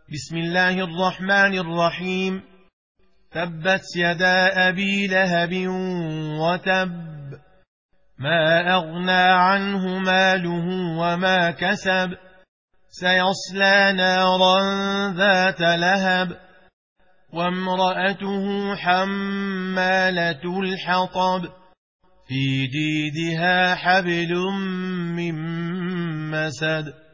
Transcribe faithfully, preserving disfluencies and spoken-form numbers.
بسم الله الرحمن الرحيم. تبت يدا أبي لهب وتب، ما أغنى عنه ماله وما كسب، سيصلى نارا ذات لهب، وامرأته حمالة الحطب، في جيدها حبل من مسد.